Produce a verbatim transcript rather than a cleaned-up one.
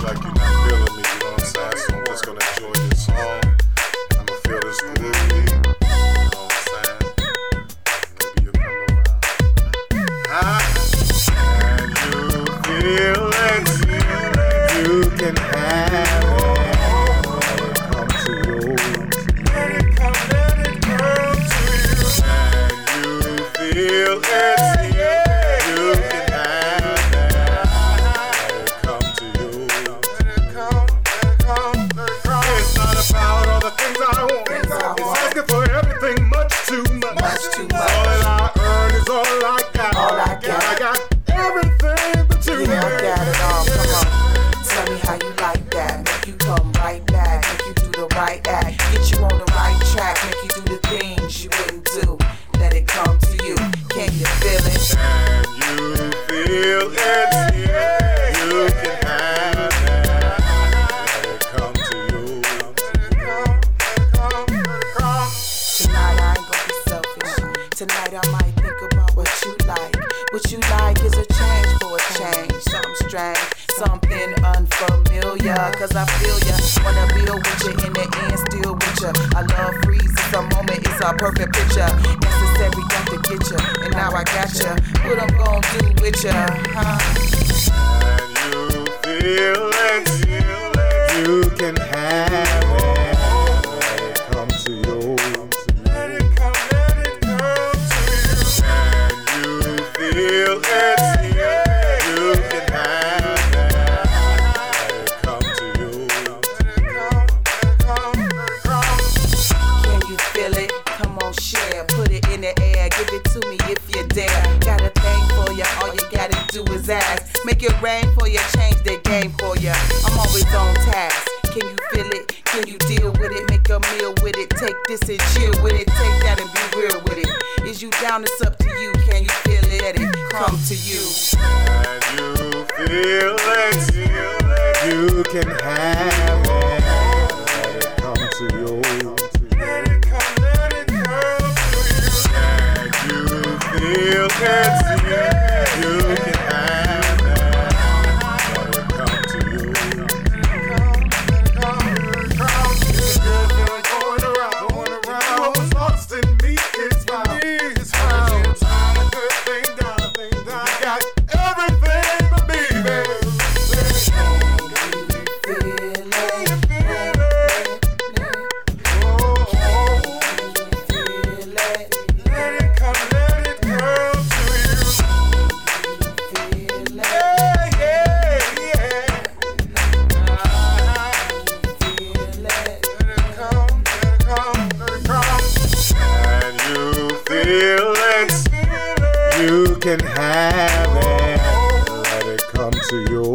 like you're not feeling me, you know what I'm saying? So I'm just gonna enjoy this song. I'ma feel this groovy, you know what I'm saying? Maybe you'll come around. Ah, and you feel it, you can have it. Come to you. Let it come, let it come to you. And you feel it, you can have it. Let it come to you. Let it come, let it come, let it come. It's not about all the things I want. Things I it's want. Asking for everything much too much. Much too much. All that I earn is all I got. All I got. I got everything but you. Yeah, I got it all. Come on. Tell me how you like that. Make you come right back. Make you do the right act. Get you on the right track. Make you do the things you wouldn't do. Let it come to you. Can you feel it? And you feel it. You can have it. Let it come to you. Let it come, let it come, let it come. Tonight I ain't gonna be selfish. Tonight I might think about what you like. What you like is a change for a change. Something strange, something unfamiliar. Cause I feel ya, wanna build with you, in the end still with ya. I love freezes, the moment is a perfect picture. Necessary got to get ya, and now I got ya. What I'm gonna do with ya, huh? And you feel it, you can have it. Let it come to you. Let it come, let it come to you. And you feel it, you can have it. Let it come to you. Let it come, let it come, let it come. Can you feel it? Come on, share. Put it in the air. Give it to me if you dare. Got a thing for ya. All you gotta do is ask. Make it rain for ya. Change the game for ya. I'm always on task. Can you feel it? Can you deal with it? Make a meal with it. Take this and chill with it. Take that and be real with it. Is you down? It's up to you. Can you feel it? Let it come to you. And you feel it, you can have it. Let it come to you. Let it come, let it come to you. And you feel it, you can have it. Let it come to you. Let it come, let it come, let it come. It's good feeling going around, going around. What was lost in me is found. It's found. It's found. A good thing done, thing done. You got everything but me, baby. You can have it. Let it come to you.